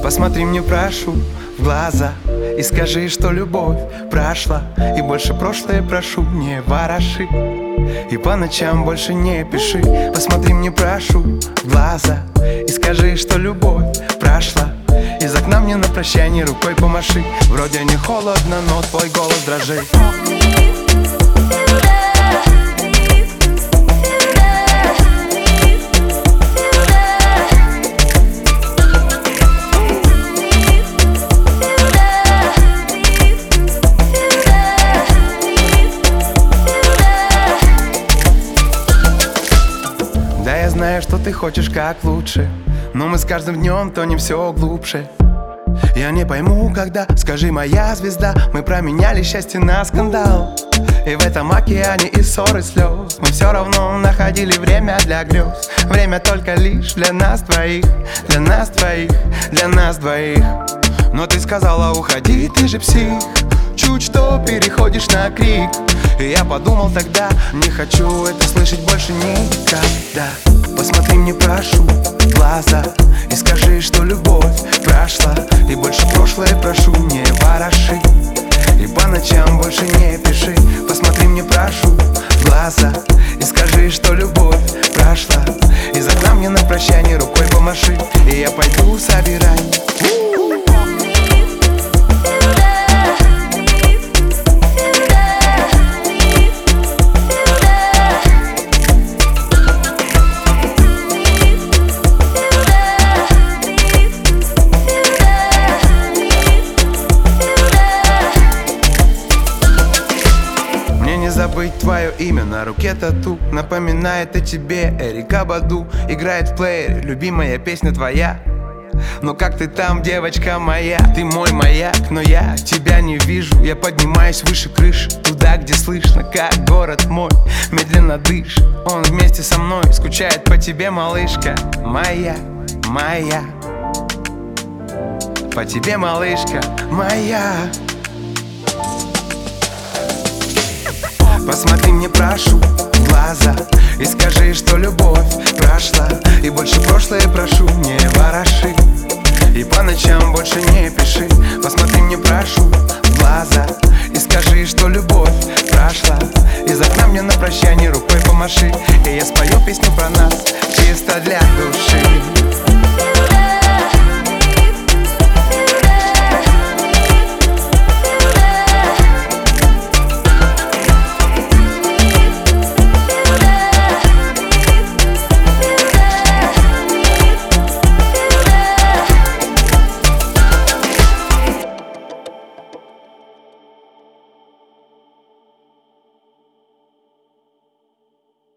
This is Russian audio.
Посмотри мне, прошу, в глаза и скажи, что любовь прошла, и больше прошлое прошу не вороши, и по ночам больше не пиши. Посмотри мне, прошу, в глаза и скажи, что любовь прошла. Из окна мне на прощание рукой помаши. Вроде не холодно, но твой голос дрожит. Да, я знаю, что ты хочешь как лучше, но мы с каждым днем тонем все глубже. Я не пойму, когда, скажи, моя звезда, мы променяли счастье на скандал. И в этом океане и ссор, и слез мы все равно находили время для грез. Время только лишь для нас двоих, для нас двоих, для нас двоих. Но ты сказала, уходи, ты же псих, чуть что переходишь на крик. И я подумал тогда, не хочу это слышать больше никогда. Посмотри мне, прошу, в глаза и скажи, что любовь прошла, и больше прошлое прошу не вороши, и по ночам больше не пиши. Посмотри мне, прошу, в глаза и скажи, что любовь прошла. Из окна мне на прощание рукой помаши, и я пойду собирать. Забыть твое имя на руке тату, напоминает о тебе Эрика Баду. Играет в плеере любимая песня твоя. Но как ты там, девочка моя? Ты мой маяк, но я тебя не вижу. Я поднимаюсь выше крыши, туда, где слышно, как город мой медленно дышит. Он вместе со мной скучает по тебе, малышка моя, моя. По тебе, малышка моя. Посмотри мне, прошу, в глаза и скажи, что любовь прошла, и больше прошлое прошу не вороши, и по ночам больше не пиши. Посмотри мне, прошу, в глаза и скажи, что любовь прошла. Из окна мне на прощание рукой помаши, и я спою песню про нас чисто для души.